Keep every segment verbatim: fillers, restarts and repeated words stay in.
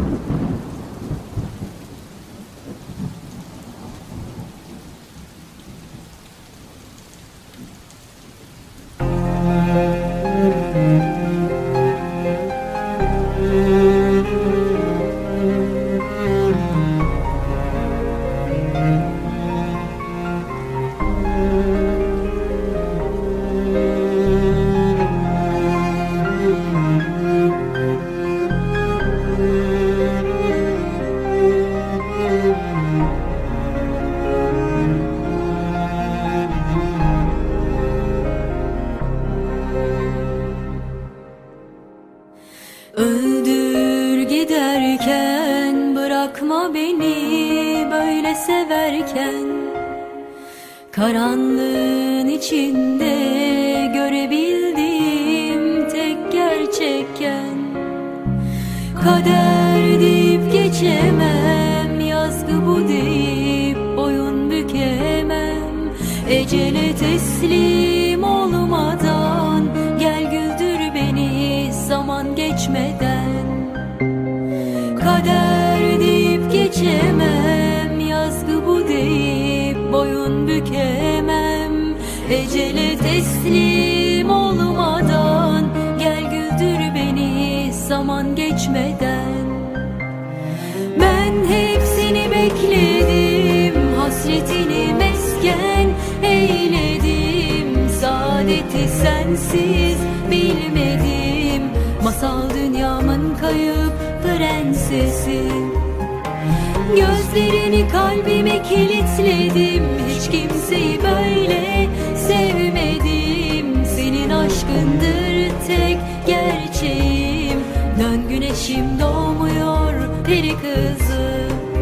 Öldür giderken, bırakma beni böyle severken. Karanlığın içinde görebildiğim tek gerçekken. Kader deyip geçemem, yazgı bu deyip boyun bükemem. Ecele teslim olmadan gel güldür beni zaman geçmeden. Kader deyip geçemem, yazgı bu deyip boyun bükemem. Ecele teslim olmadan gel güldür beni zaman geçmeden. Ben hepsini bekledim, hasretini mesken eyledim. Saadeti sensiz bilmedim, masal dünyamın kayıp prensesi. Gözlerini kalbime kilitledim, hiç kimseyi böyle sevmedim. Senin aşkındır tek gerçeğim, dön güneşim doğmuyor peri kızım.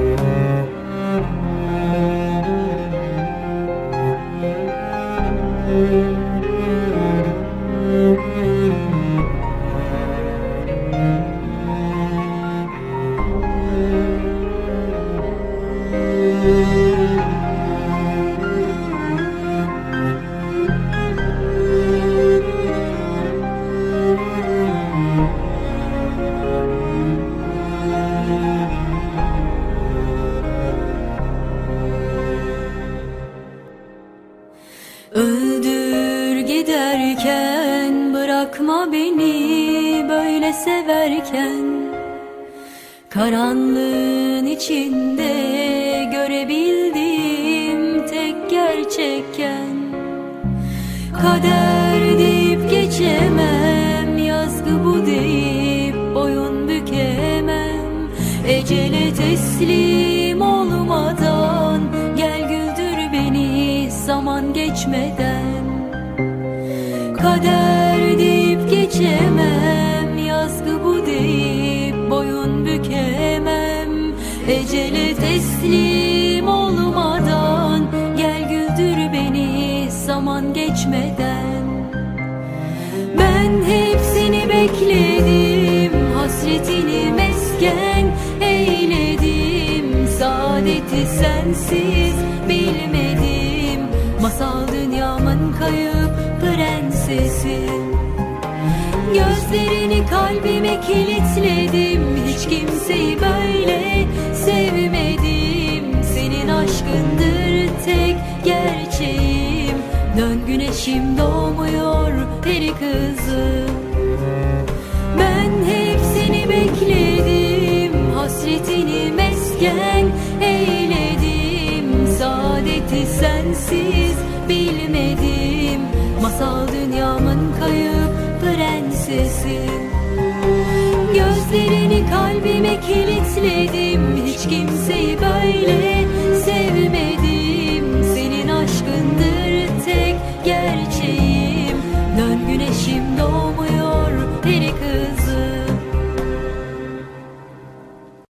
Öldür giderken, bırakma beni böyle severken. Karanlığın içinde görebildiğim tek gerçekken. Kader deyip geçemem, yazgı bu deyip boyun bükemem. Ecele teslim olmadan gel güldür beni zaman geçmeden. Kader deyip geçemem, yazgı bu deyip boyun bükemem. Ecele teslim olmadan gel güldür beni zaman geçmeden. Ben hepsini bekledim, hasretini mesken eyledim. Saadeti sensiz bilmedim, masal dünyamın kayıp prensesi. Gözlerini kalbime kilitledim, hiç kimseyi böyle sevmedim. Senin aşkındır tek gerçeğim, dön güneşim doğmuyor peri kızım. Ben hepsini bekledim, hasretini mesken eyledim. Saadeti sensiz bilmedim, masal dünyamın kayıp prensesi.